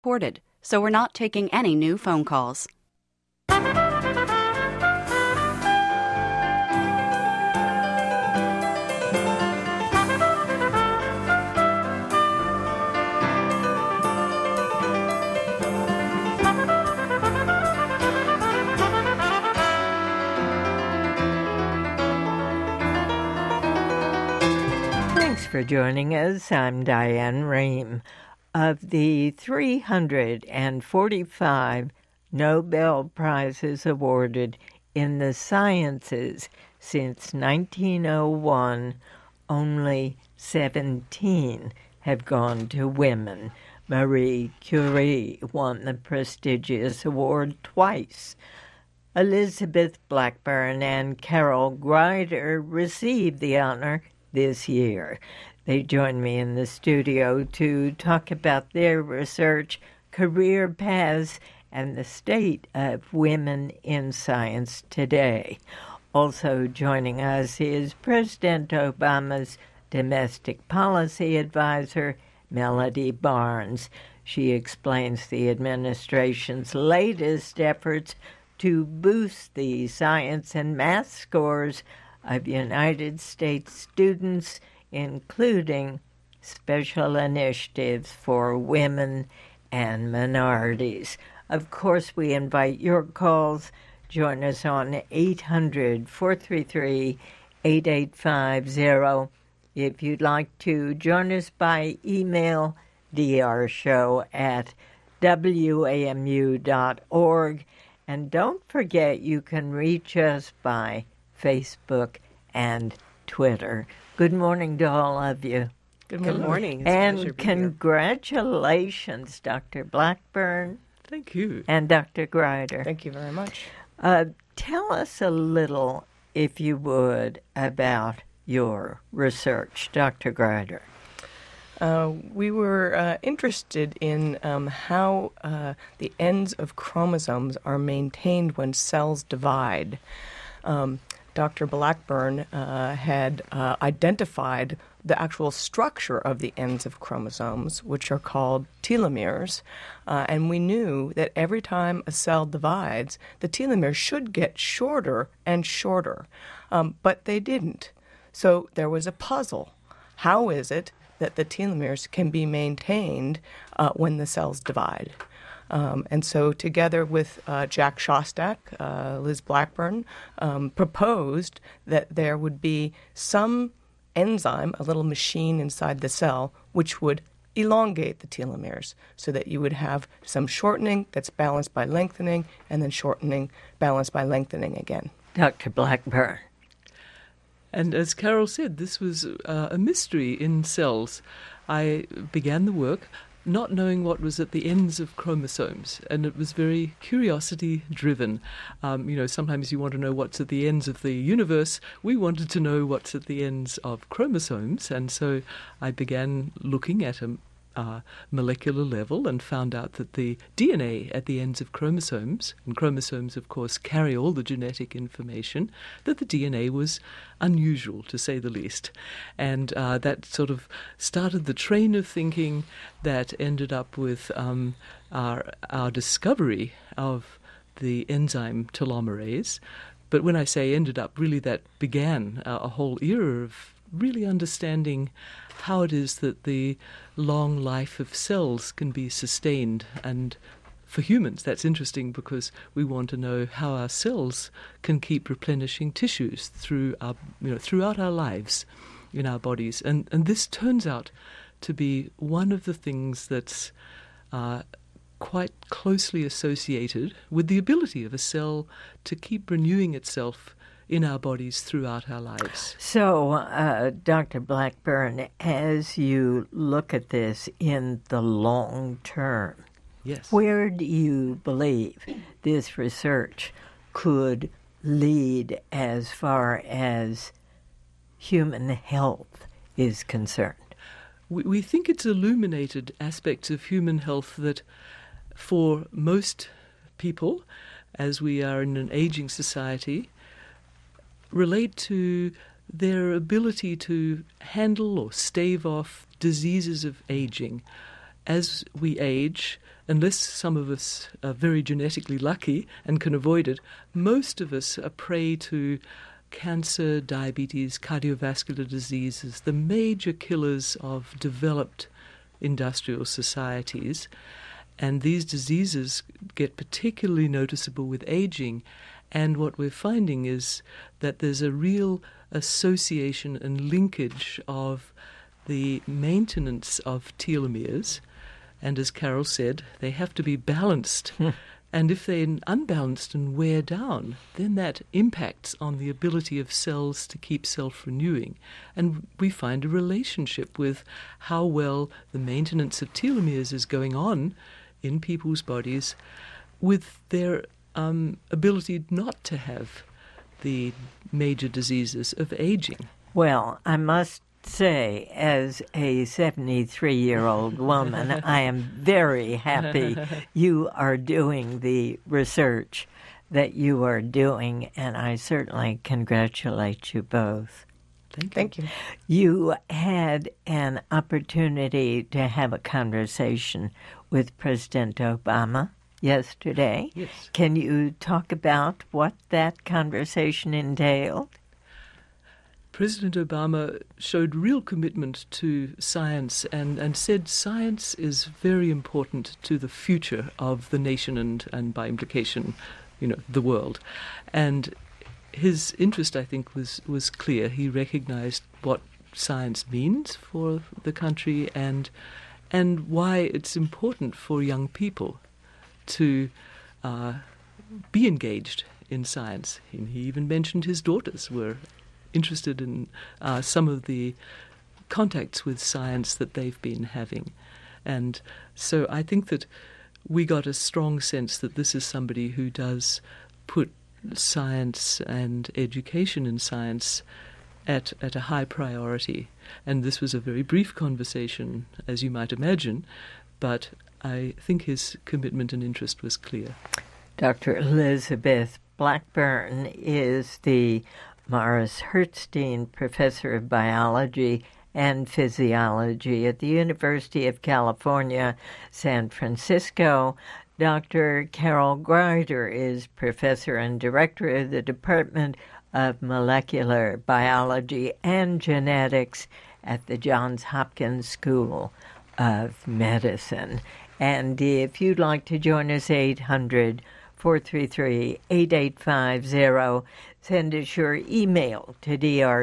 recorded, so we're not taking any new phone calls. Thanks for joining us. I'm Diane Rehm. Of the 345 Nobel Prizes awarded in the sciences since 1901, only 17 have gone to women. Marie Curie won the prestigious award twice. Elizabeth Blackburn and Carol Greider received the honor this year. They joined me in the studio to talk about their research, career paths, and the state of women in science today. Also joining us is President Obama's domestic policy advisor, Melody Barnes. She explains the administration's latest efforts to boost the science and math scores of United States students, including special initiatives for women and minorities. Of course, we invite your calls. Join us on 800-433-8850. If you'd like to join us by email, drshow@wamu.org. And don't forget, you can reach us by Facebook and Twitter. Good morning to all of you. Good morning. And congratulations, Dr. Blackburn. Thank you. And Dr. Greider. Thank you very much. Tell us a little, if you would, about your research, Dr. Greider. We were interested in how the ends of chromosomes are maintained when cells divide. Dr. Blackburn had identified the actual structure of the ends of chromosomes, which are called telomeres, and we knew that every time a cell divides, the telomeres should get shorter and shorter, but they didn't. So there was a puzzle. How is it that the telomeres can be maintained when the cells divide? And so together with Jack Szostak, Liz Blackburn, proposed that there would be some enzyme, a little machine inside the cell, which would elongate the telomeres so that you would have some shortening that's balanced by lengthening and then shortening balanced by lengthening again. Dr. Blackburn. And as Carol said, this was a mystery in cells. I began the work not knowing what was at the ends of chromosomes, and it was very curiosity-driven. Sometimes you want to know what's at the ends of the universe. We wanted to know what's at the ends of chromosomes, and so I began looking at a molecular level and found out that the DNA at the ends of chromosomes, and chromosomes, of course, carry all the genetic information, that the DNA was unusual, to say the least. And that sort of started the train of thinking that ended up with our discovery of the enzyme telomerase. But when I say ended up, really that began a whole era of really understanding how it is that the long life of cells can be sustained. And for humans, that's interesting because we want to know how our cells can keep replenishing tissues throughout our lives in our bodies. And this turns out to be one of the things that's quite closely associated with the ability of a cell to keep renewing itself in our bodies throughout our lives. So, Dr. Blackburn, as you look at this in the long term, yes, where do you believe this research could lead as far as human health is concerned? We think it's illuminated aspects of human health that for most people, as we are in an aging society, relate to their ability to handle or stave off diseases of aging. as we age, unless some of us are very genetically lucky and can avoid it, most of us are prey to cancer, diabetes, cardiovascular diseases, the major killers of developed industrial societies. And these diseases get particularly noticeable with aging. And what we're finding is that there's a real association and linkage of the maintenance of telomeres. And as Carol said, they have to be balanced. And if they're unbalanced and wear down, then that impacts on the ability of cells to keep self-renewing. And we find a relationship with how well the maintenance of telomeres is going on in people's bodies with their ability not to have the major diseases of aging. Well, I must say, as a 73-year-old woman, I am very happy you are doing the research that you are doing, and I certainly congratulate you both. Thank you. You had an opportunity to have a conversation with President Obama yesterday. Yes. Can you talk about what that conversation entailed? President Obama showed real commitment to science and said science is very important to the future of the nation and by implication, the world. And his interest, I think, was clear. He recognized what science means for the country and why it's important for young people to be engaged in science. And he even mentioned his daughters were interested in some of the contacts with science that they've been having. And so I think that we got a strong sense that this is somebody who does put science and education in science at a high priority. And this was a very brief conversation, as you might imagine, but I think his commitment and interest was clear. Dr. Elizabeth Blackburn is the Morris Hertzstein Professor of Biology and Physiology at the University of California, San Francisco. Dr. Carol Greider is Professor and Director of the Department of Molecular Biology and Genetics at the Johns Hopkins School of Medicine. And if you'd like to join us, 800-433-8850. Send us your email to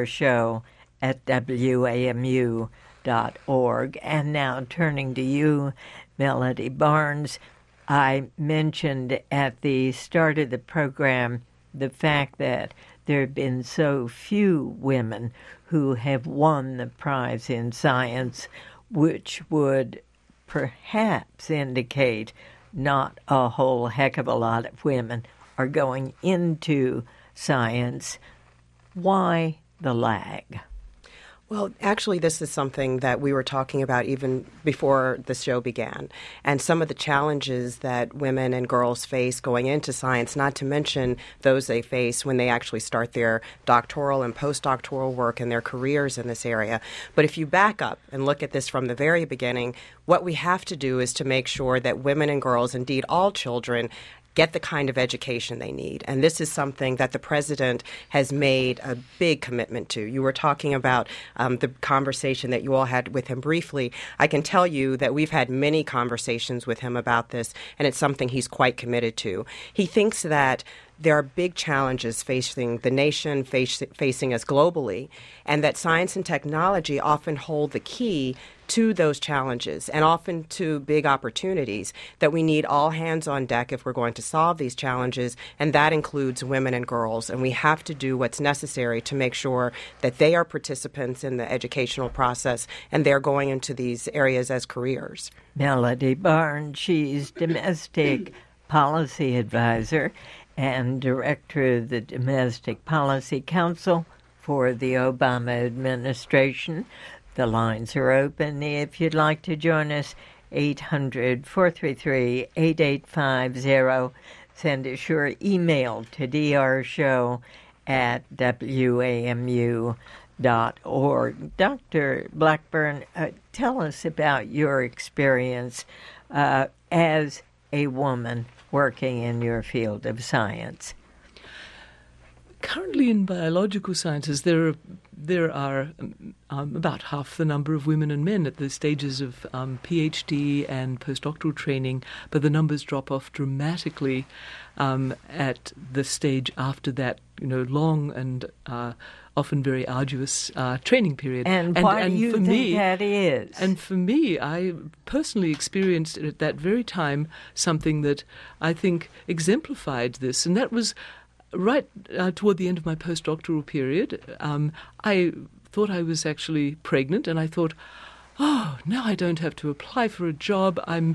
drshow@wamu.org. And now turning to you, Melody Barnes, I mentioned at the start of the program the fact that there have been so few women who have won the prize in science, which would perhaps indicate not a whole heck of a lot of women are going into science. Why the lag? Well, actually, this is something that we were talking about even before the show began. And some of the challenges that women and girls face going into science, not to mention those they face when they actually start their doctoral and postdoctoral work and their careers in this area. But if you back up and look at this from the very beginning, what we have to do is to make sure that women and girls, indeed all children, get the kind of education they need. And this is something that the president has made a big commitment to. You were talking about the conversation that you all had with him briefly. I can tell you that we've had many conversations with him about this, and it's something he's quite committed to. He thinks that there are big challenges facing the nation, facing us globally, and that science and technology often hold the key to those challenges and often to big opportunities, that we need all hands on deck if we're going to solve these challenges, and that includes women and girls. And we have to do what's necessary to make sure that they are participants in the educational process and they're going into these areas as careers. Melody Barnes, she's domestic policy advisor and director of the Domestic Policy Council for the Obama administration. The lines are open. If you'd like to join us, 800-433-8850. Send us your email to drshow@wamu.org. Dr. Blackburn, tell us about your experience as a woman working in your field of science. Currently in biological sciences, there are about half the number of women and men at the stages of PhD and postdoctoral training, but the numbers drop off dramatically at the stage after that, long and often very arduous training period. And why do you think that is? And for me, I personally experienced at that very time something that I think exemplified this, and that was right toward the end of my postdoctoral period. I thought I was actually pregnant, and I thought, oh, now I don't have to apply for a job. I'm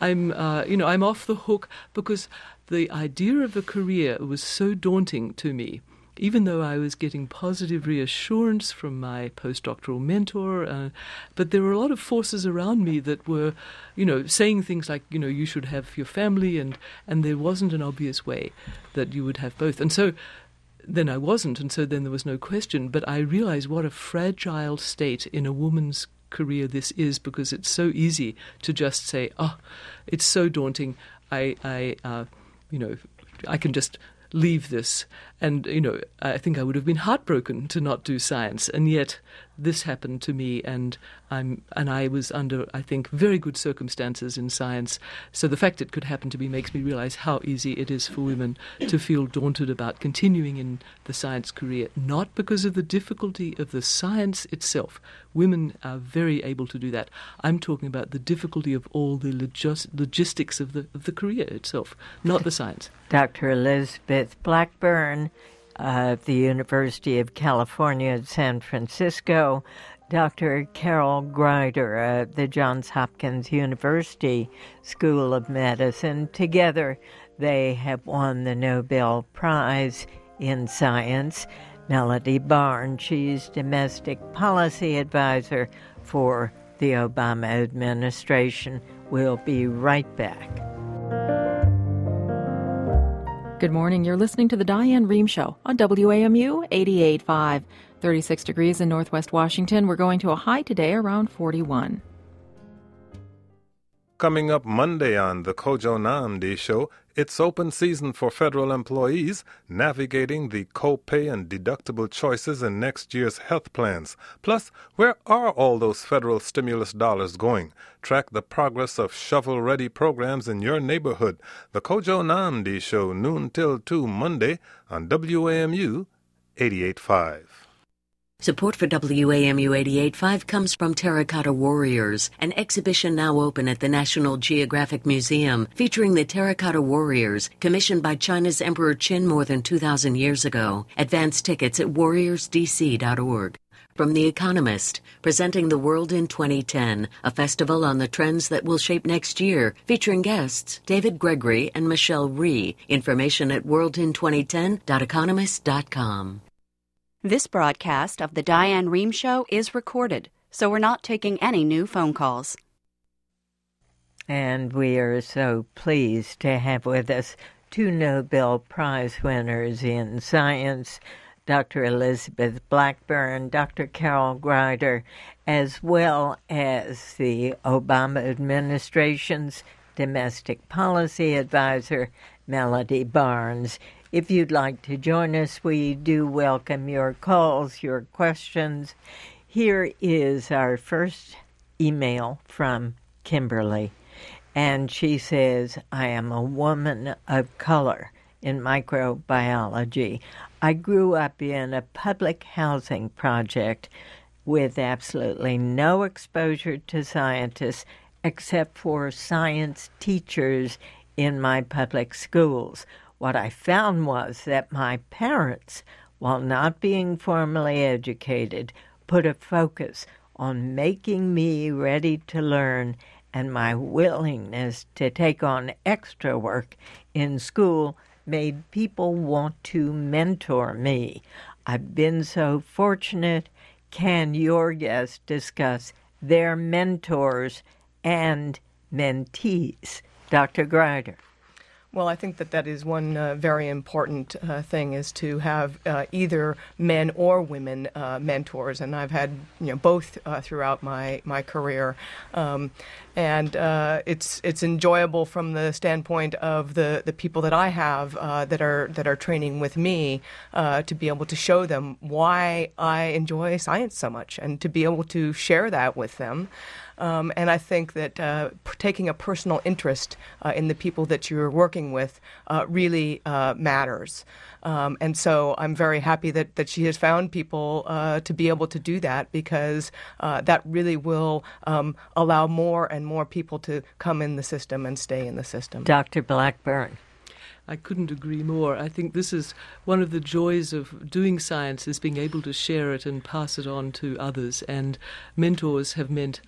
off the hook, because the idea of a career was so daunting to me. Even though I was getting positive reassurance from my postdoctoral mentor, but there were a lot of forces around me that were, saying things like, you should have your family, and there wasn't an obvious way that you would have both. And so then I wasn't, and so then there was no question. But I realized what a fragile state in a woman's career this is, because it's so easy to just say, oh, it's so daunting, I can just leave this. And, I think I would have been heartbroken to not do science. And yet this happened to me, and I was under, I think, very good circumstances in science. So the fact it could happen to me makes me realize how easy it is for women to feel daunted about continuing in the science career, not because of the difficulty of the science itself. Women are very able to do that. I'm talking about the difficulty of all the logistics of the career itself, not the science. Dr. Elizabeth Blackburn of the University of California at San Francisco, Dr. Carol Greider of the Johns Hopkins University School of Medicine. Together, they have won the Nobel Prize in Science. Melody Barnes, she's domestic policy advisor for the Obama administration. We'll be right back. Good morning. You're listening to the Diane Rehm Show on WAMU 88.5. 36 degrees in Northwest Washington. We're going to a high today around 41. Coming up Monday on the Kojo Nnamdi Show, it's open season for federal employees navigating the co-pay and deductible choices in next year's health plans. Plus, where are all those federal stimulus dollars going? Track the progress of shovel-ready programs in your neighborhood. The Kojo Nnamdi Show, noon till 2 Monday on WAMU 88.5. Support for WAMU 88.5 comes from Terracotta Warriors, an exhibition now open at the National Geographic Museum featuring the Terracotta Warriors, commissioned by China's Emperor Qin more than 2,000 years ago. Advance tickets at warriorsdc.org. From The Economist, presenting The World in 2010, a festival on the trends that will shape next year, featuring guests David Gregory and Michelle Rhee. Information at worldin2010.economist.com. This broadcast of the Diane Rehm Show is recorded, so we're not taking any new phone calls. And we are so pleased to have with us two Nobel Prize winners in science, Dr. Elizabeth Blackburn, Dr. Carol Greider, as well as the Obama administration's domestic policy advisor, Melody Barnes. If you'd like to join us, we do welcome your calls, your questions. Here is our first email from Kimberly, and she says, I am a woman of color in microbiology. I grew up in a public housing project with absolutely no exposure to scientists except for science teachers in my public schools. What I found was that my parents, while not being formally educated, put a focus on making me ready to learn, and my willingness to take on extra work in school made people want to mentor me. I've been so fortunate. Can your guests discuss their mentors and mentees? Dr. Greider. Well, I think that is one very important thing, is to have either men or women mentors, and I've had both throughout my career, and it's enjoyable from the standpoint of the people that I have that are training with me to be able to show them why I enjoy science so much, and to be able to share that with them. And I think that taking a personal interest in the people that you're working with really matters. And so I'm very happy that she has found people to be able to do that, because that really will allow more and more people to come in the system and stay in the system. Dr. Blackburn. I couldn't agree more. I think this is one of the joys of doing science, is being able to share it and pass it on to others. And mentors have meant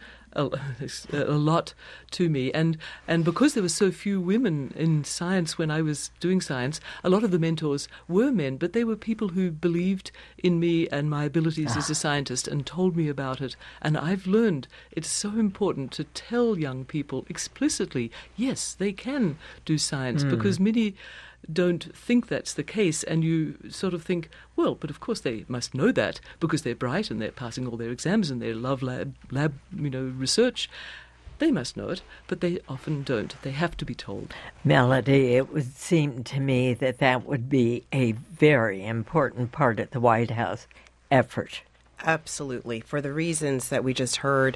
a lot to me, and because there were so few women in science when I was doing science, a lot of the mentors were men, but they were people who believed in me and my abilities as a scientist and told me about it. And I've learned it's so important to tell young people explicitly, yes, they can do science, because many don't think that's the case, and you sort of think, well, but of course they must know that because they're bright and they're passing all their exams and they love lab research. They must know it, but they often don't. They have to be told. Melody, it would seem to me that would be a very important part of the White House effort. Absolutely, for the reasons that we just heard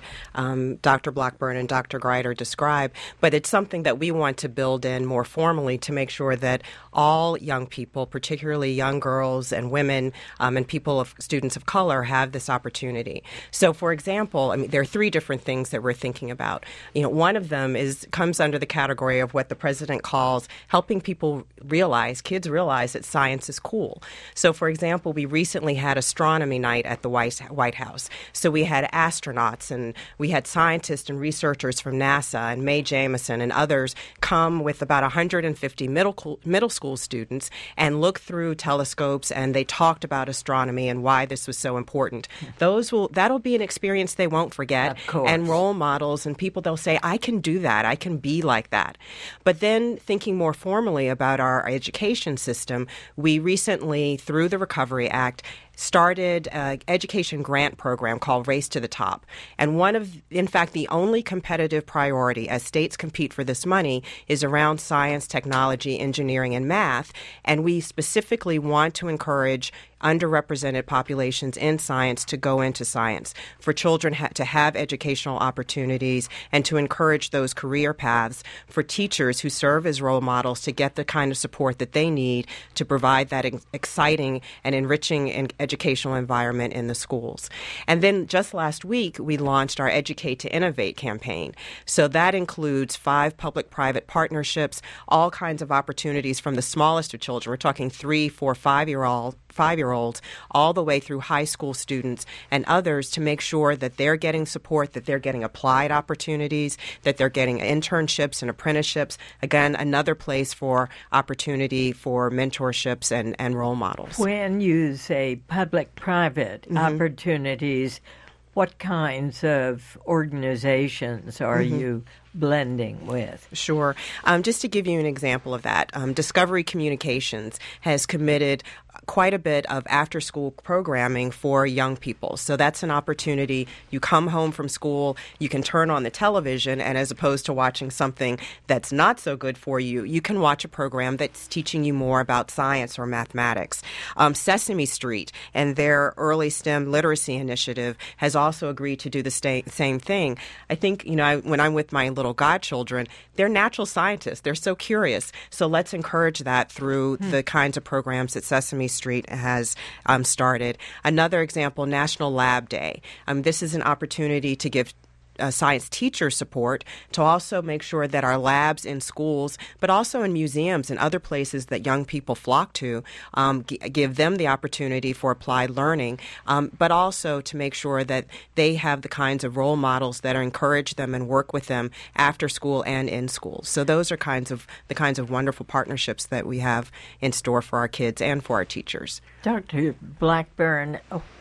Dr. Blackburn and Dr. Greider describe, but it's something that we want to build in more formally to make sure that all young people, particularly young girls and women and students of color, have this opportunity. So, for example, there are three different things that we're thinking about. One of them comes under the category of what the president calls helping kids realize that science is cool. So, for example, we recently had astronomy night at the White House. So we had astronauts and we had scientists and researchers from NASA and Mae Jemison and others come with about 150 middle school students and look through telescopes, and they talked about astronomy and why this was so important. That'll be an experience they won't forget, of course. And role models and people, they'll say, I can do that, I can be like that. But then thinking more formally about our education system, we recently, through the Recovery Act, started an education grant program called Race to the Top. And in fact, the only competitive priority as states compete for this money is around science, technology, engineering, and math. And we specifically want to encourage underrepresented populations in science to go into science, for children to have educational opportunities, and to encourage those career paths, for teachers who serve as role models to get the kind of support that they need to provide that exciting and enriching educational environment in the schools. And then just last week, we launched our Educate to Innovate campaign. So that includes 5 public-private partnerships, all kinds of opportunities from the smallest of children. We're talking 3, 4, 5-year-olds, all the way through high school students and others, to make sure that they're getting support, that they're getting applied opportunities, that they're getting internships and apprenticeships. Again, another place for opportunity for mentorships and role models. When you say public-private opportunities, what kinds of organizations are you blending with? Sure. Just to give you an example of that, Discovery Communications has committed quite a bit of after-school programming for young people. So that's an opportunity. You come home from school, you can turn on the television, and as opposed to watching something that's not so good for you, you can watch a program that's teaching you more about science or mathematics. Sesame Street and their early STEM literacy initiative has also agreed to do the same thing. I think, when I'm with my little godchildren, they're natural scientists. They're so curious. So let's encourage that through the kinds of programs that Sesame Street has started. Another example, National Lab Day. This is an opportunity to give science teacher support to also make sure that our labs in schools, but also in museums and other places that young people flock to, give them the opportunity for applied learning, but also to make sure that they have the kinds of role models that encourage them and work with them after school and in school. So those are the kinds of wonderful partnerships that we have in store for our kids and for our teachers. Dr. Blackburn,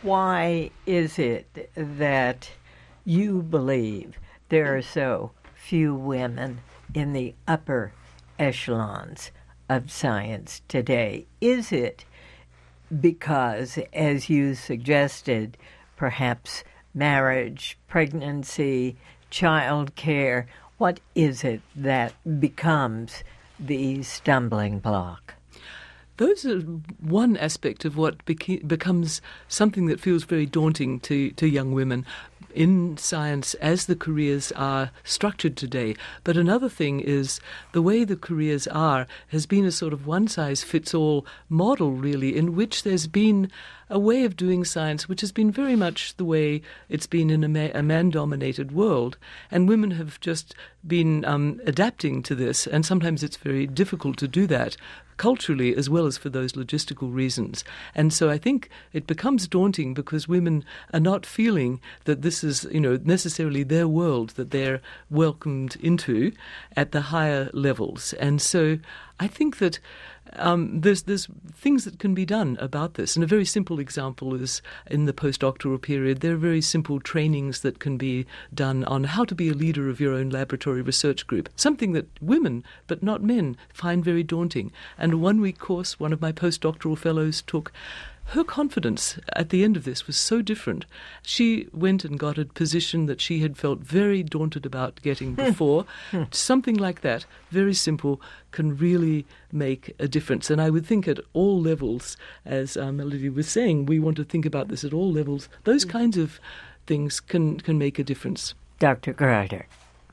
why is it that you believe there are so few women in the upper echelons of science today? Is it because, as you suggested, perhaps marriage, pregnancy, child care, what is it that becomes the stumbling block? Those are one aspect of what becomes something that feels very daunting to young women in science as the careers are structured today. But another thing is the way the careers has been a sort of one-size-fits-all model, really, in which there's been a way of doing science which has been very much the way it's been in a man-dominated world. And women have just been adapting to this, and sometimes it's very difficult to do that culturally as well as for those logistical reasons. And so I think it becomes daunting because women are not feeling that this is, necessarily their world that they're welcomed into at the higher levels. And so I think that there's things that can be done about this. And a very simple example is in the postdoctoral period, there are very simple trainings that can be done on how to be a leader of your own laboratory research group, something that women, but not men, find very daunting. And a one-week course one of my postdoctoral fellows took. Her confidence at the end of this was so different. She went and got a position that she had felt very daunted about getting before. Something like that, very simple, can really make a difference. And I would think at all levels, as Melody was saying, we want to think about this at all levels. Those kinds of things can make a difference. Dr. Greider.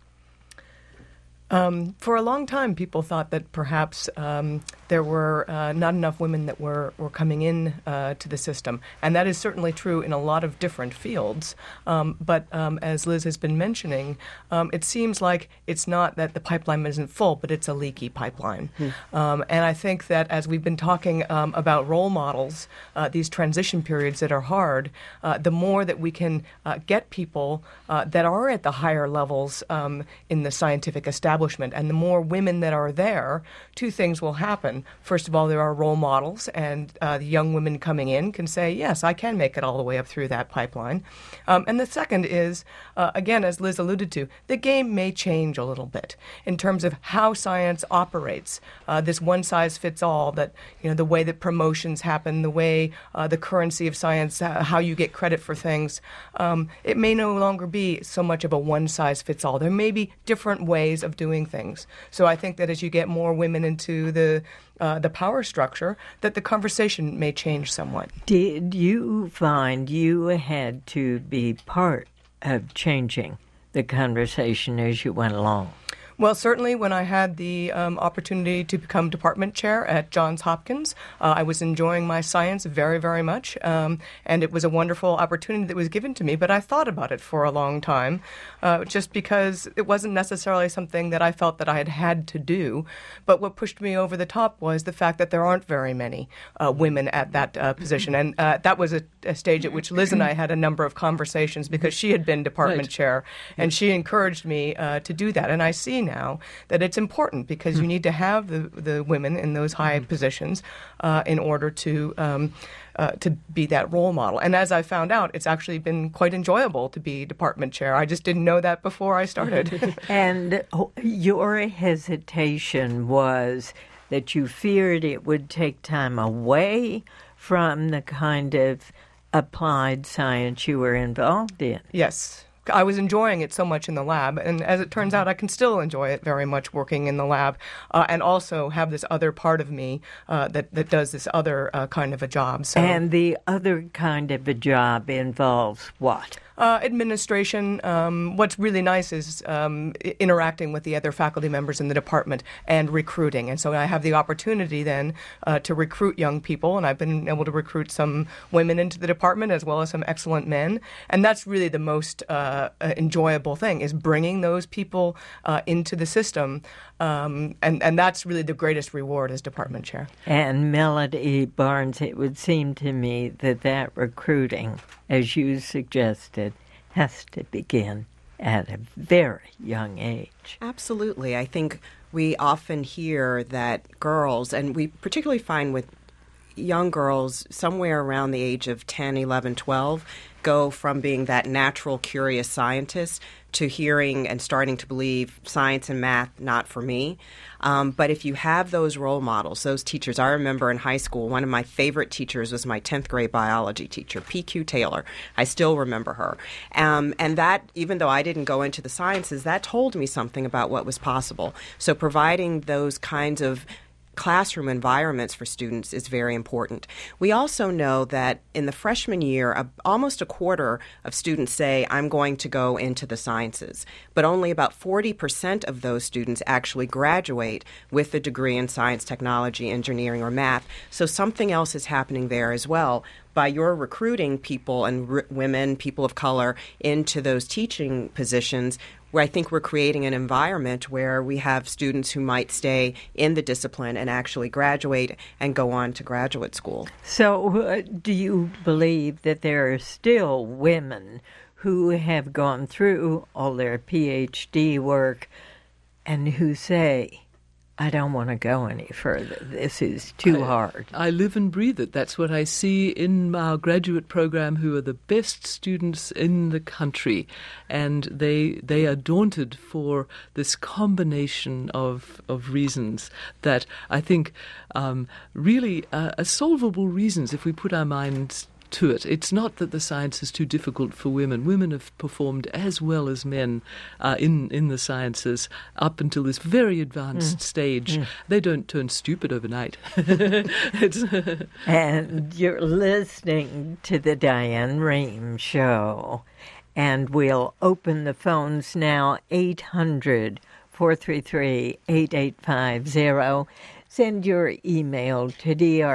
For a long time, people thought that perhaps there were not enough women that were coming in to the system. And that is certainly true in a lot of different fields. But as Liz has been mentioning, it seems like it's not that the pipeline isn't full, but it's a leaky pipeline. And I think that as we've been talking about role models, these transition periods that are hard, the more that we can get people that are at the higher levels in the scientific establishment, and the more women that are there, two things will happen. First of all, there are role models, and the young women coming in can say, yes, I can make it all the way up through that pipeline. And the second is, again, as Liz alluded to, the game may change a little bit in terms of how science operates. This one-size-fits-all, that the way that promotions happen, the way the currency of science, how you get credit for things, it may no longer be so much of a one-size-fits-all. There may be different ways of doing things. So I think that as you get more women into the power structure, that the conversation may change somewhat. Did you find you had to be part of changing the conversation as you went along? Well, certainly when I had the opportunity to become department chair at Johns Hopkins, I was enjoying my science very, very much, and it was a wonderful opportunity that was given to me, but I thought about it for a long time, just because it wasn't necessarily something that I felt that I had to do. But what pushed me over the top was the fact that there aren't very many women at that position, and that was a stage at which Liz and I had a number of conversations because she had been department chair, and she encouraged me to do that, and I see now that it's important because you need to have the women in those high positions in order to be that role model. And as I found out, it's actually been quite enjoyable to be department chair. I just didn't know that before I started. And your hesitation was that you feared it would take time away from the kind of applied science you were involved in. Yes. I was enjoying it so much in the lab, and as it turns out, I can still enjoy it very much working in the lab, and also have this other part of me that does this other kind of a job. So. And the other kind of a job involves what? Administration. What's really nice is interacting with the other faculty members in the department and recruiting. And so I have the opportunity then to recruit young people, and I've been able to recruit some women into the department as well as some excellent men. And that's really the most enjoyable thing, is bringing those people into the system. And that's really the greatest reward as department chair. And Melody Barnes, it would seem to me that recruiting, as you suggested, has to begin at a very young age. Absolutely. I think we often hear that girls, and we particularly find with young girls somewhere around the age of 10, 11, 12 go from being that natural, curious scientist to hearing and starting to believe science and math, not for me. But if you have those role models, those teachers, I remember in high school, one of my favorite teachers was my 10th grade biology teacher, P.Q. Taylor. I still remember her. And that, even though I didn't go into the sciences, that told me something about what was possible. So providing those kinds of classroom environments for students is very important. We also know that in the freshman year, almost a quarter of students say, I'm going to go into the sciences, but only about 40% of those students actually graduate with a degree in science, technology, engineering, or math. So something else is happening there as well. By your recruiting people and women, people of color, into those teaching positions, where I think we're creating an environment where we have students who might stay in the discipline and actually graduate and go on to graduate school. So do you believe that there are still women who have gone through all their PhD work and who say, I don't want to go any further. This is too hard. I live and breathe it. That's what I see in our graduate program, who are the best students in the country. And they are daunted for this combination of reasons that I think really are solvable reasons if we put our minds to it. It's not that the science is too difficult for women. Women have performed as well as men in the sciences up until this very advanced stage. They don't turn stupid overnight. And you're listening to the Diane Rehm Show. And we'll open the phones now, 800-433-8850. Send your email to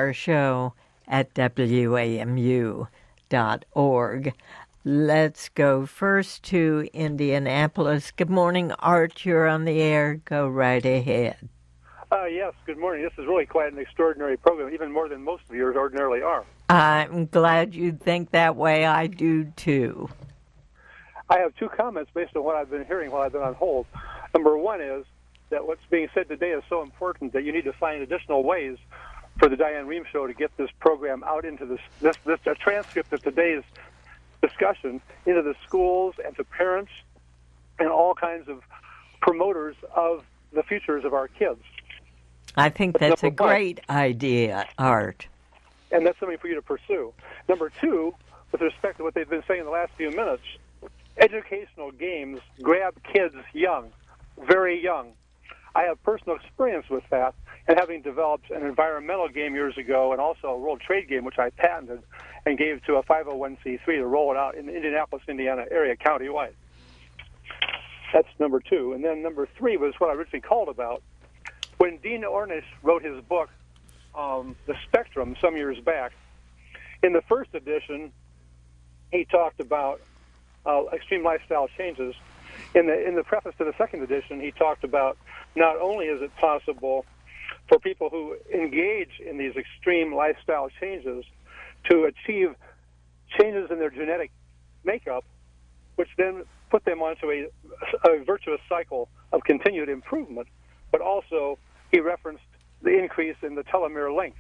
drshow@wamu.org. Let's go first to Indianapolis. Good morning, Art. You're on the air. Go right ahead. Yes, good morning. This is really quite an extraordinary program, even more than most of yours ordinarily are. I'm glad you think that way. I do, too. I have two comments based on what I've been hearing while I've been on hold. Number one is that what's being said today is so important that you need to find additional ways for the Diane Rehm Show to get this program out into this a transcript of today's discussion into the schools and to parents and all kinds of promoters of the futures of our kids. I think that's a great idea, Art. And that's something for you to pursue. Number two, with respect to what they've been saying in the last few minutes, educational games grab kids young, very young. I have personal experience with that, and having developed an environmental game years ago and also a World Trade game, which I patented and gave to a 501c3 to roll it out in the Indianapolis, Indiana area countywide. That's number two. And then number three was what I originally called about. When Dean Ornish wrote his book, The Spectrum, some years back, in the first edition, he talked about extreme lifestyle changes. In the preface to the second edition, he talked about not only is it possible for people who engage in these extreme lifestyle changes to achieve changes in their genetic makeup, which then put them onto a virtuous cycle of continued improvement, but also he referenced the increase in the telomere length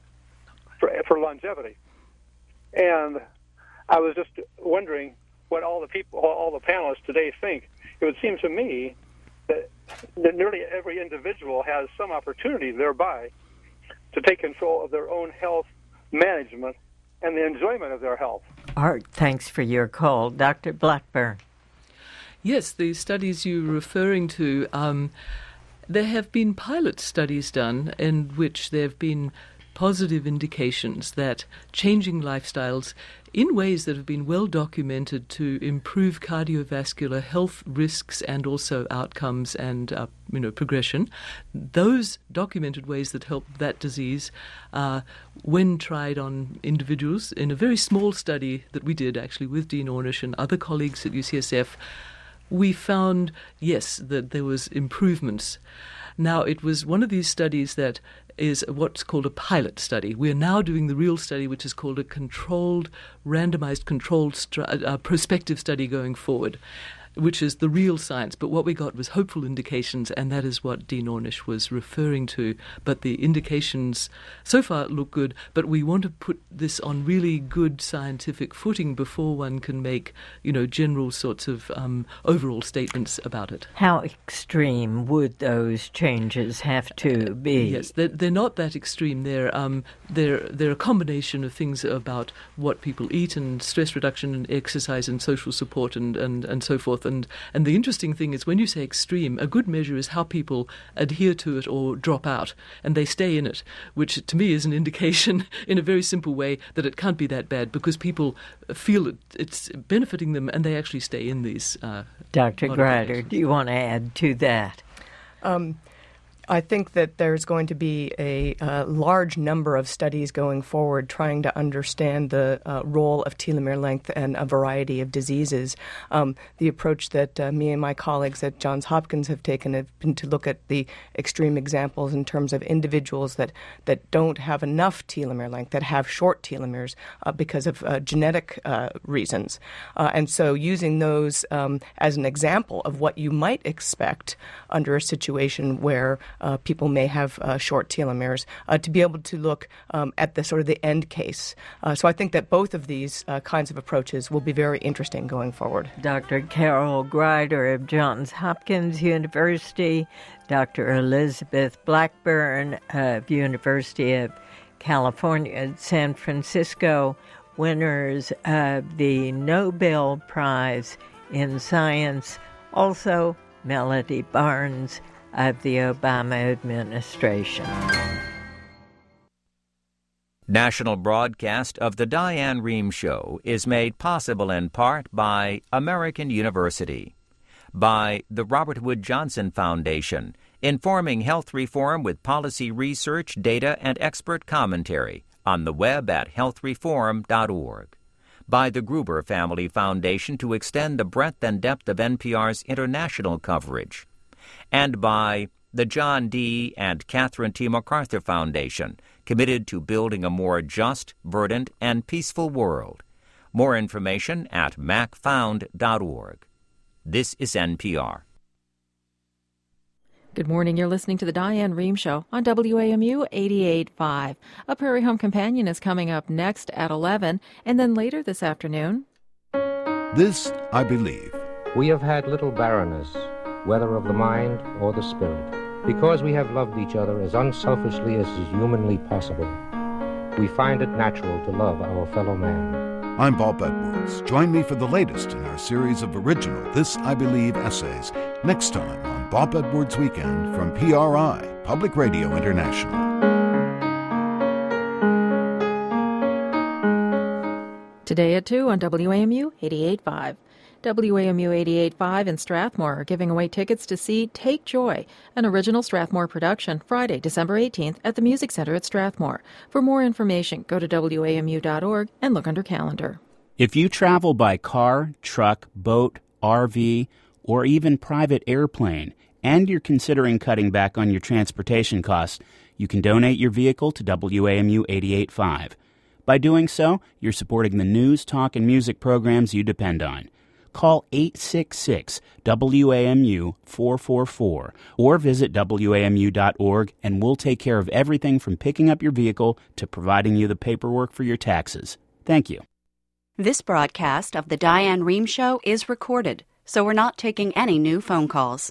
for longevity. And I was just wondering what all the panelists today think. It would seem to me that nearly every individual has some opportunity thereby to take control of their own health management and the enjoyment of their health. Art, thanks for your call. Dr. Blackburn. Yes, the studies you're referring to, there have been pilot studies done in which there have been positive indications that changing lifestyles in ways that have been well documented to improve cardiovascular health risks and also outcomes and progression. Those documented ways that help that disease, when tried on individuals in a very small study that we did actually with Dean Ornish and other colleagues at UCSF, we found, yes, that there was improvements. Now, it was one of these studies that is what's called a pilot study. We're now doing the real study, which is called a controlled, randomized, prospective study going forward. which is the real science. But what we got was hopeful indications, and that is what Dean Ornish was referring to. But the indications so far look good, but we want to put this on really good scientific footing before one can make, general sorts of overall statements about it. How extreme would those changes have to be? Yes, they're not that extreme. They're a combination of things about what people eat and stress reduction and exercise and social support and so forth. And the interesting thing is when you say extreme, a good measure is how people adhere to it or drop out, and they stay in it, which to me is an indication in a very simple way that it can't be that bad because people feel it's benefiting them and they actually stay in these. Dr. Grider, do you want to add to that? I think that there's going to be a large number of studies going forward trying to understand the role of telomere length and a variety of diseases. The approach that me and my colleagues at Johns Hopkins have taken have been to look at the extreme examples in terms of individuals that don't have enough telomere length, that have short telomeres because of genetic reasons. And so using those as an example of what you might expect under a situation where people may have short telomeres, to be able to look at the sort of the end case. So I think that both of these kinds of approaches will be very interesting going forward. Dr. Carol Grider of Johns Hopkins University, Dr. Elizabeth Blackburn of University of California, San Francisco, winners of the Nobel Prize in Science, also Melody Barnes of the Obama administration. National broadcast of the Diane Rehm Show is made possible in part by American University, by the Robert Wood Johnson Foundation, informing health reform with policy research, data, and expert commentary on the web at healthreform.org, by the Gruber Family Foundation to extend the breadth and depth of NPR's international coverage, and by the John D. and Catherine T. MacArthur Foundation, committed to building a more just, verdant, and peaceful world. More information at macfound.org. This is NPR. Good morning. You're listening to the Diane Rehm Show on WAMU 88.5. A Prairie Home Companion is coming up next at 11, and then later this afternoon. This I believe. We have had little barrenness, whether of the mind or the spirit, because we have loved each other as unselfishly as is humanly possible. We find it natural to love our fellow man. I'm Bob Edwards. Join me for the latest in our series of original This I Believe essays next time on Bob Edwards Weekend from PRI, Public Radio International. Today at 2 on WAMU 88.5. WAMU 88.5 in Strathmore are giving away tickets to see Take Joy, an original Strathmore production, Friday, December 18th at the Music Center at Strathmore. For more information, go to WAMU.org and look under calendar. If you travel by car, truck, boat, RV, or even private airplane, and you're considering cutting back on your transportation costs, you can donate your vehicle to WAMU 88.5. By doing so, you're supporting the news, talk, and music programs you depend on. Call 866-WAMU-444 or visit WAMU.org and we'll take care of everything from picking up your vehicle to providing you the paperwork for your taxes. Thank you. This broadcast of the Diane Rehm Show is recorded, so we're not taking any new phone calls.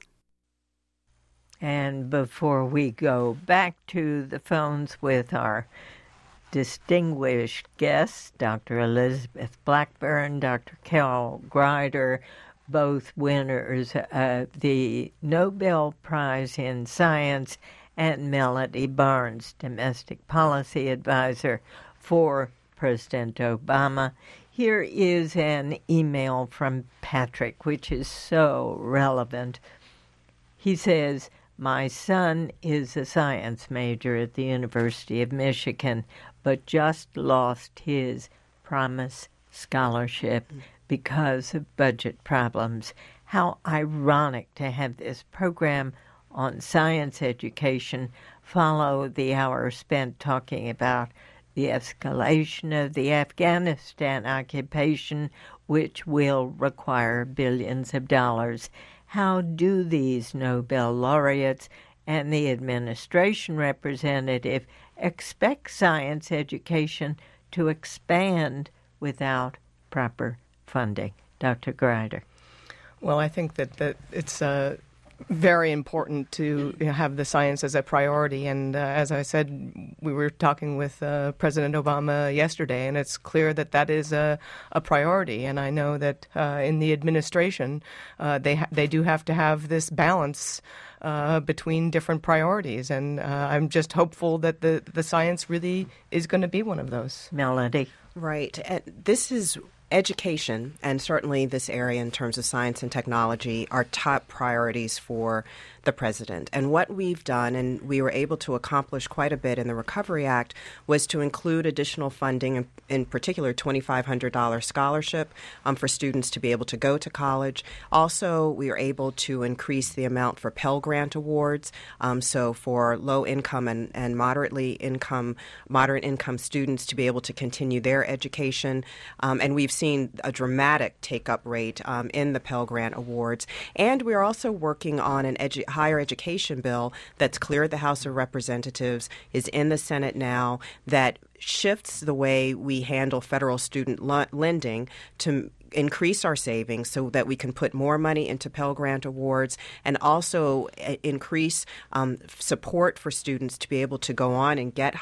And before we go back to the phones with our distinguished guests, Dr. Elizabeth Blackburn, Dr. Carol Grider, both winners of the Nobel Prize in Science, and Melody Barnes, Domestic Policy Advisor for President Obama. Here is an email from Patrick, which is so relevant. He says, "My son is a science major at the University of Michigan, but just lost his Promise Scholarship because of budget problems. How ironic to have this program on science education follow the hour spent talking about the escalation of the Afghanistan occupation, which will require billions of dollars. How do these Nobel laureates and the administration representative expect science education to expand without proper funding? Dr. Grider. Well, I think that it's very important to have the science as a priority. And as I said, we were talking with President Obama yesterday, and it's clear that that is a priority. And I know that in the administration, they do have to have this balance between different priorities. And I'm just hopeful that the science really is going to be one of those. Melody. Right. This is education, and certainly this area in terms of science and technology, are top priorities for the president. And what we've done, and we were able to accomplish quite a bit in the Recovery Act, was to include additional funding, in particular $2,500 scholarship for students to be able to go to college. Also, we were able to increase the amount for Pell Grant awards. So for low-income and moderate income students to be able to continue their education. And we've seen a dramatic take-up rate in the Pell Grant awards. And we are also working on an higher education bill that's cleared the House of Representatives, is in the Senate now, that shifts the way we handle federal student lending to increase our savings so that we can put more money into Pell Grant awards, and also increase support for students to be able to go on and get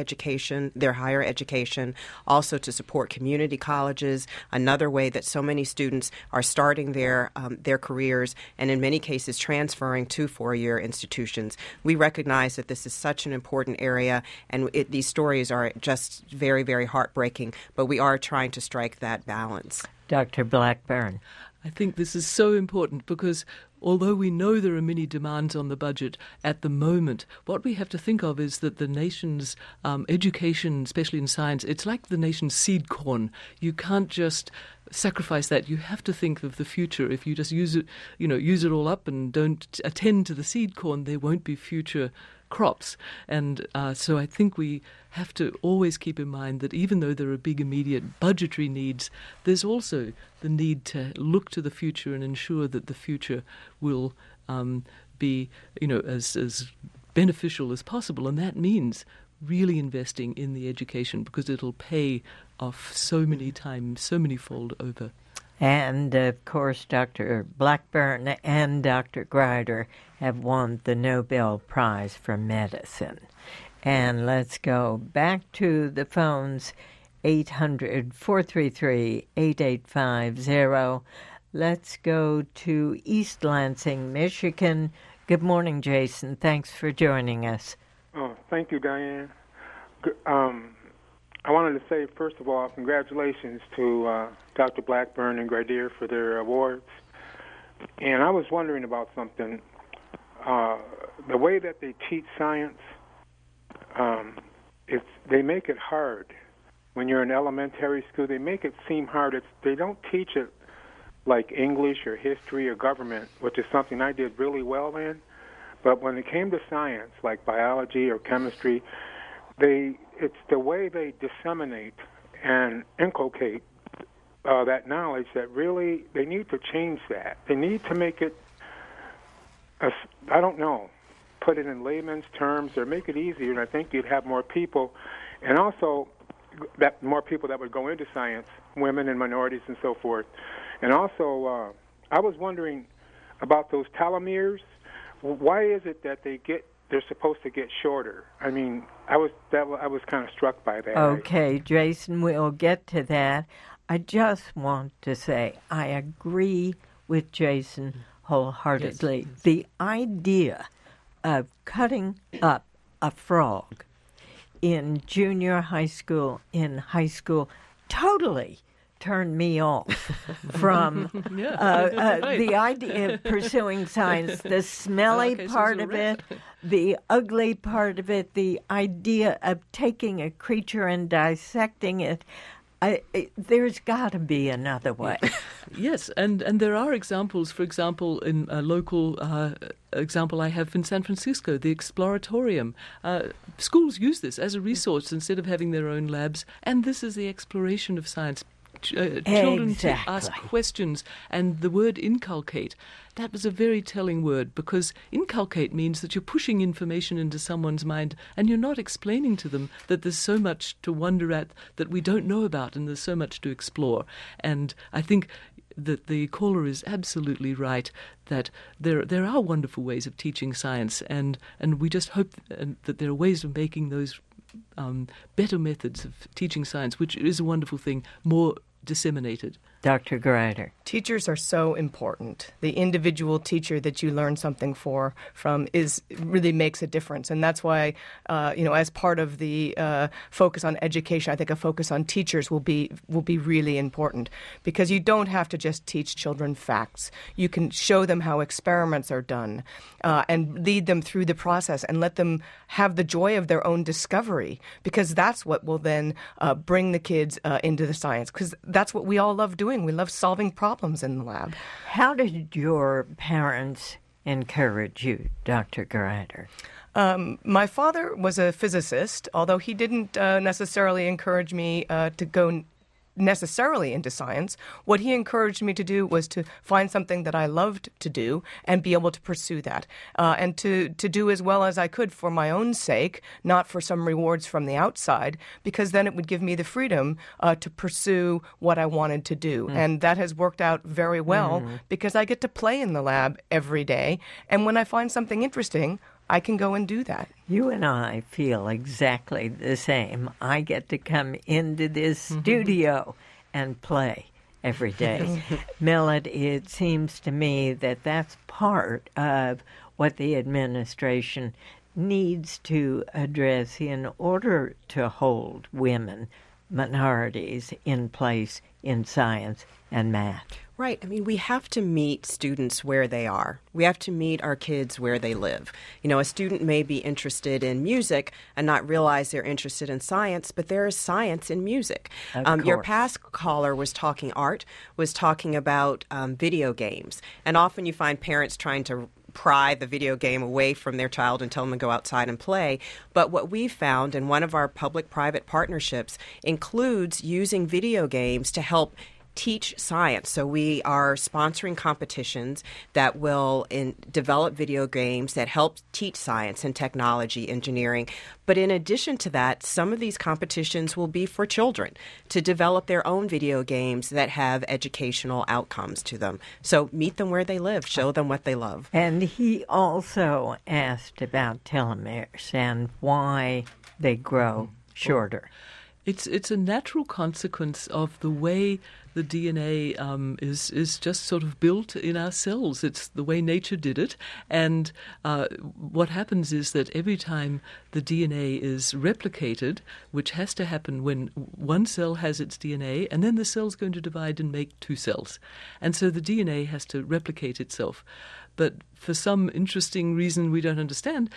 their higher education, also to support community colleges, another way that so many students are starting their careers and in many cases transferring to four-year institutions. We recognize that this is such an important area, and these stories are just very, very heartbreaking, but we are trying to strike that balance. Dr. Blackburn. I think this is so important because although we know there are many demands on the budget at the moment, what we have to think of is that the nation's education, especially in science, it's like the nation's seed corn. You can't just sacrifice that. You have to think of the future. If you just use it all up and don't attend to the seed corn, there won't be future crops. And so I think we have to always keep in mind that even though there are big immediate budgetary needs, there's also the need to look to the future and ensure that the future will be, as beneficial as possible. And that means really investing in the education, because it'll pay off so many times, so many-fold over. And, of course, Dr. Blackburn and Dr. Grider have won the Nobel Prize for Medicine. And let's go back to the phones, 800-433-8850. Let's go to East Lansing, Michigan. Good morning, Jason. Thanks for joining us. Oh, thank you, Diane. I wanted to say, first of all, congratulations to Dr. Blackburn and Grider for their awards. And I was wondering about something. The way that they teach science, they make it hard. When you're in elementary school, they make it seem hard. They don't teach it like English or history or government, which is something I did really well in. But when it came to science, like biology or chemistry, it's the way they disseminate and inculcate that knowledge that really they need to change that. They need to make it, put it in layman's terms or make it easier, and I think you'd have more people, and also that more people that would go into science, women and minorities and so forth. And also, I was wondering about those telomeres. Why is it that they're supposed to get shorter? I mean, I was kind of struck by that. Okay, Jason, we'll get to that. I just want to say I agree with Jason wholeheartedly. Yes. The idea of cutting up a frog in junior high school, in high school, totally turned me off from the idea of pursuing science, the smelly part of it, the ugly part of it, the idea of taking a creature and dissecting it. There's got to be another way. Yes, and there are examples. For example, in a local example I have in San Francisco, the Exploratorium. Schools use this as a resource instead of having their own labs, and this is the exploration of science. Children to ask questions, and the word inculcate, that was a very telling word, because inculcate means that you're pushing information into someone's mind and you're not explaining to them that there's so much to wonder at that we don't know about and there's so much to explore. And I think that the caller is absolutely right that there are wonderful ways of teaching science, and we just hope that there are ways of making those better methods of teaching science, which is a wonderful thing, more disseminated. Dr. Greider. Teachers are so important. The individual teacher that you learn something from really makes a difference. And that's why, as part of the focus on education, I think a focus on teachers will be really important, because you don't have to just teach children facts. You can show them how experiments are done and lead them through the process and let them have the joy of their own discovery, because that's what will then bring the kids into the science, because that's what we all love doing. We love solving problems in the lab. How did your parents encourage you, Dr. Greider? My father was a physicist, although he didn't necessarily encourage me to go necessarily into science. What he encouraged me to do was to find something that I loved to do and be able to pursue that, and to do as well as I could for my own sake, not for some rewards from the outside, because then it would give me the freedom to pursue what I wanted to do. And that has worked out very well, because I get to play in the lab every day, and when I find something interesting, I can go and do that. You and I feel exactly the same. I get to come into this studio and play every day. Millet, it seems to me that that's part of what the administration needs to address in order to hold women, minorities in place in science and math. Right. I mean, we have to meet students where they are. We have to meet our kids where they live. You know, a student may be interested in music and not realize they're interested in science, but there is science in music. Your past caller was talking about video games. And often you find parents trying to pry the video game away from their child and tell them to go outside and play. But what we found in one of our public-private partnerships includes using video games to help teach science. So we are sponsoring competitions that will develop video games that help teach science and technology, engineering. But in addition to that, some of these competitions will be for children to develop their own video games that have educational outcomes to them. So meet them where they live, show them what they love. And he also asked about telomeres and why they grow shorter. It's a natural consequence of the way the DNA is just sort of built in our cells. It's the way nature did it. And what happens is that every time the DNA is replicated, which has to happen when one cell has its DNA, and then the cell's going to divide and make two cells. And so the DNA has to replicate itself. But for some interesting reason we don't understand,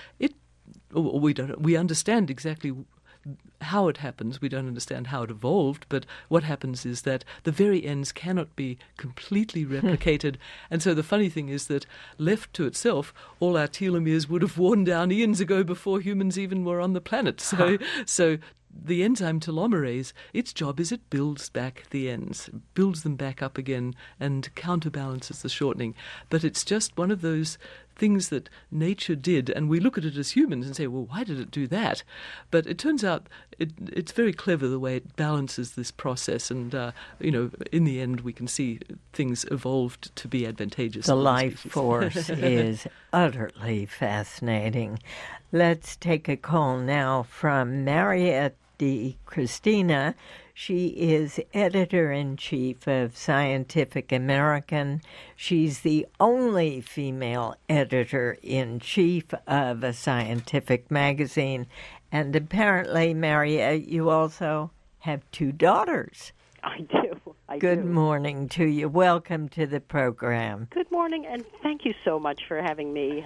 we understand exactly how it happens. We don't understand how it evolved, but what happens is that the very ends cannot be completely replicated. And so the funny thing is that left to itself, all our telomeres would have worn down eons ago before humans even were on the planet. So the enzyme telomerase, its job is it builds back the ends, builds them back up again and counterbalances the shortening. But it's just one of those things that nature did, and we look at it as humans and say, well, why did it do that? But it turns out it's very clever the way it balances this process, and in the end we can see things evolved to be advantageous. The life force is utterly fascinating. Let's take a call now from Mariette Di Cristina. She is editor-in-chief of Scientific American. She's the only female editor-in-chief of a scientific magazine. And apparently, Mariette, you also have two daughters. I do. Good morning to you. Welcome to the program. Good morning, and thank you so much for having me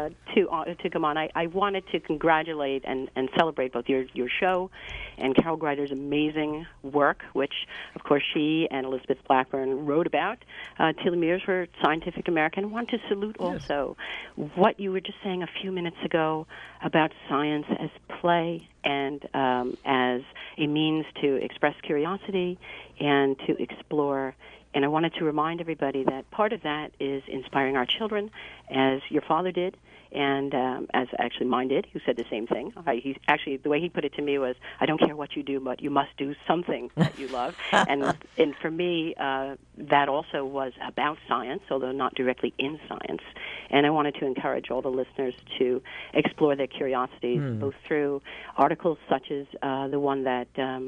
to come on. I wanted to congratulate and celebrate both your show and Carol Greider's amazing work, which, of course, she and Elizabeth Blackburn wrote about. Telomeres for Scientific American. I want to salute also what you were just saying a few minutes ago about science as play and as a means to express curiosity and to explore. And I wanted to remind everybody that part of that is inspiring our children, as your father did, and as actually mine did, who said the same thing. He actually, the way he put it to me was, I don't care what you do, but you must do something that you love. and for me, that also was about science, although not directly in science. And I wanted to encourage all the listeners to explore their curiosities, both through articles such as the one that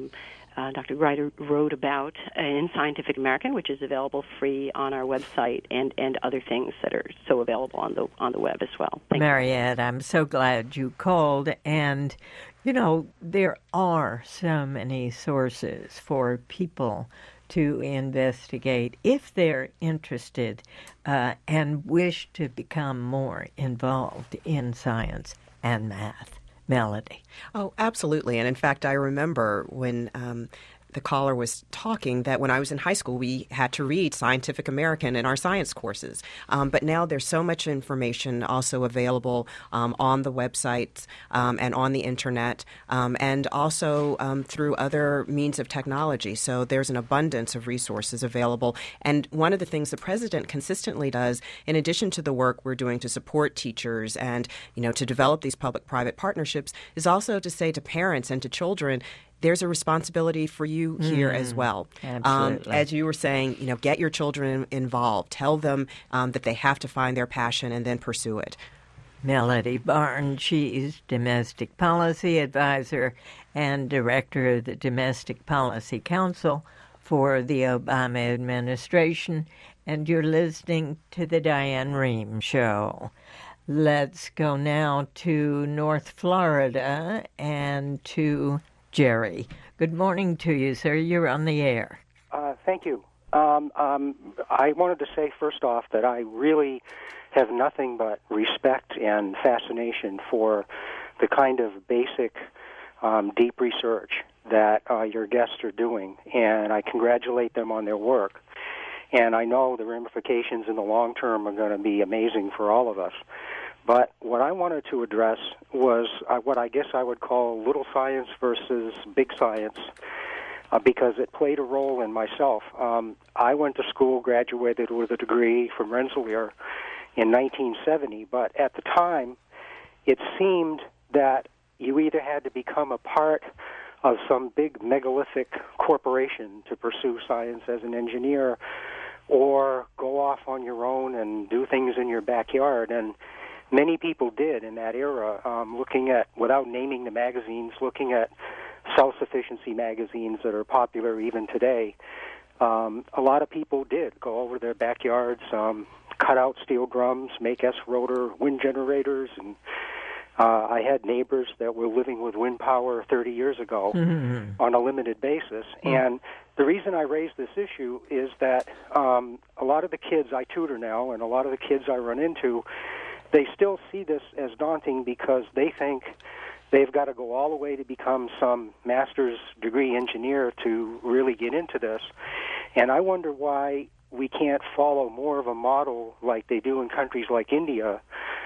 Dr. Greider wrote about in Scientific American, which is available free on our website, and other things that are so available on the web as well. Mariette, I'm so glad you called. And, there are so many sources for people to investigate if they're interested and wish to become more involved in science and math. Melody. Oh, absolutely. And in fact, I remember when the caller was talking that when I was in high school, we had to read Scientific American in our science courses. But now there's so much information also available on the websites and on the internet and also through other means of technology. So there's an abundance of resources available. And one of the things the president consistently does, in addition to the work we're doing to support teachers and, to develop these public-private partnerships, is also to say to parents and to children, there's a responsibility for you here as well. Absolutely. As you were saying, get your children involved. Tell them that they have to find their passion and then pursue it. Melody Barnes, she's Domestic Policy Advisor and Director of the Domestic Policy Council for the Obama administration, and you're listening to the Diane Rehm Show. Let's go now to North Florida and to Jerry. Good morning to you, sir. You're on the air. Thank you. I wanted to say first off that I really have nothing but respect and fascination for the kind of basic, deep research that your guests are doing, and I congratulate them on their work. And I know the ramifications in the long term are going to be amazing for all of us. But what I wanted to address was what I guess I would call little science versus big science, because it played a role in myself. I went to school, graduated with a degree from Rensselaer in 1970, but at the time it seemed that you either had to become a part of some big megalithic corporation to pursue science as an engineer, or go off on your own and do things in your backyard. And many people did in that era, looking at, without naming the magazines, looking at self-sufficiency magazines that are popular even today. A lot of people did go over their backyards, cut out steel drums, make S-rotor wind generators, and I had neighbors that were living with wind power 30 years ago on a limited basis. And the reason I raise this issue is that a lot of the kids I tutor now and a lot of the kids I run into, they still see this as daunting because they think they've got to go all the way to become some master's degree engineer to really get into this. And I wonder why we can't follow more of a model like they do in countries like India,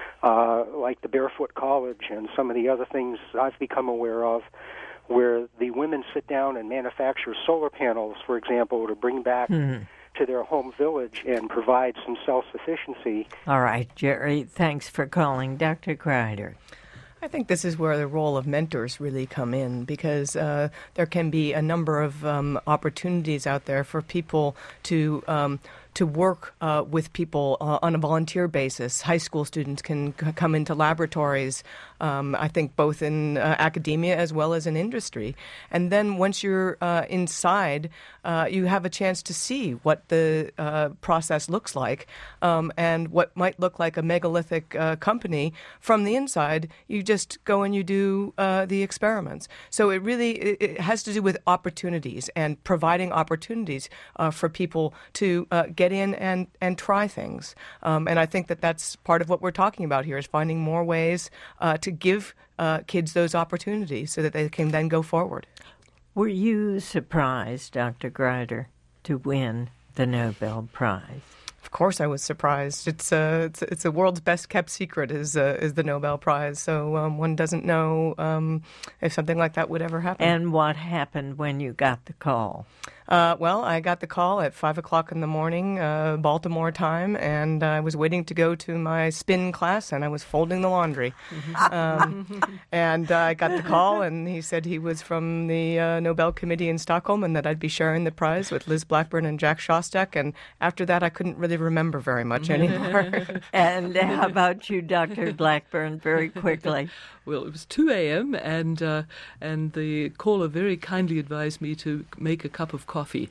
like the Barefoot College and some of the other things I've become aware of, where the women sit down and manufacture solar panels, for example, to bring back to their home village and provide some self-sufficiency. All right, Jerry, thanks for calling. Dr. Greider. I think this is where the role of mentors really come in, because there can be a number of opportunities out there for people to work with people on a volunteer basis. High school students can come into laboratories I think both in academia as well as in industry. And then once you're inside, you have a chance to see what the process looks like, and what might look like a megalithic company from the inside. You just go and you do the experiments. So it has to do with opportunities and providing opportunities for people to get in and try things. And I think that's part of what we're talking about here, is finding more ways to give kids those opportunities so that they can then go forward. Were you surprised, Dr. Greider, to win the Nobel Prize? Of course, I was surprised. It's a world's best kept secret is the Nobel Prize. So one doesn't know if something like that would ever happen. And what happened when you got the call? Well, I got the call at 5 o'clock in the morning, Baltimore time, and I was waiting to go to my spin class, and I was folding the laundry. And I got the call, and he said he was from the Nobel Committee in Stockholm, and that I'd be sharing the prize with Liz Blackburn and Jack Szostak. And after that, I couldn't really remember very much anymore. And how about you, Dr. Blackburn, very quickly? Well, it was 2 a.m. and the caller very kindly advised me to make a cup of coffee.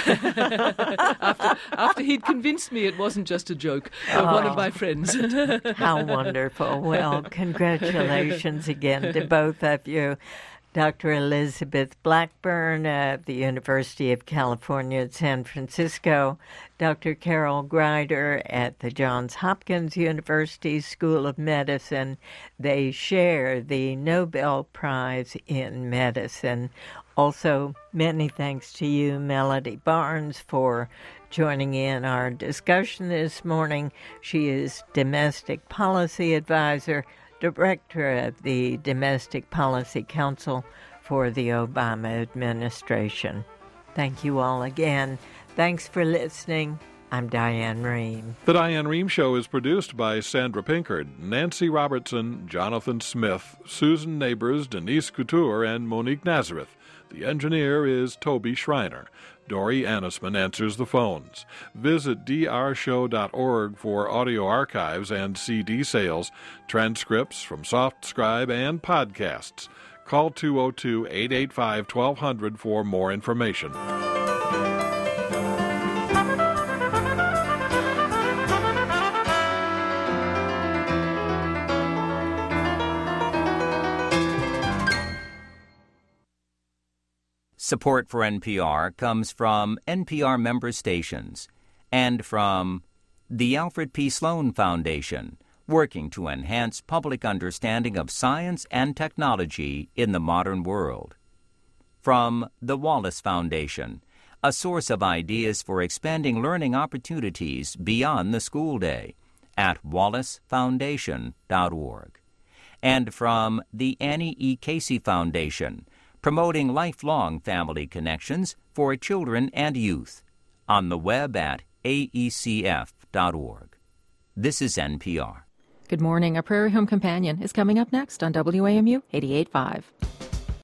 after he'd convinced me it wasn't just a joke of one of my friends. How wonderful. Well, congratulations again to both of you. Dr. Elizabeth Blackburn at the University of California at San Francisco, Dr. Carol Greider at the Johns Hopkins University School of Medicine. They share the Nobel Prize in Medicine. Also, many thanks to you, Melody Barnes, for joining in our discussion this morning. She is Domestic Policy Advisor, Director of the Domestic Policy Council for the Obama administration. Thank you all again. Thanks for listening. I'm Diane Rehm. The Diane Rehm Show is produced by Sandra Pinkard, Nancy Robertson, Jonathan Smith, Susan Neighbors, Denise Couture, and Monique Nazareth. The engineer is Toby Schreiner. Dory Annisman answers the phones. Visit drshow.org for audio archives and CD sales, transcripts from SoftScribe, and podcasts. Call 202-885-1200 for more information. Support for NPR comes from NPR member stations and from the Alfred P. Sloan Foundation, working to enhance public understanding of science and technology in the modern world. From the Wallace Foundation, a source of ideas for expanding learning opportunities beyond the school day at wallacefoundation.org. And from the Annie E. Casey Foundation, promoting lifelong family connections for children and youth, on the web at aecf.org. This is NPR. Good morning. A Prairie Home Companion is coming up next on WAMU 88.5.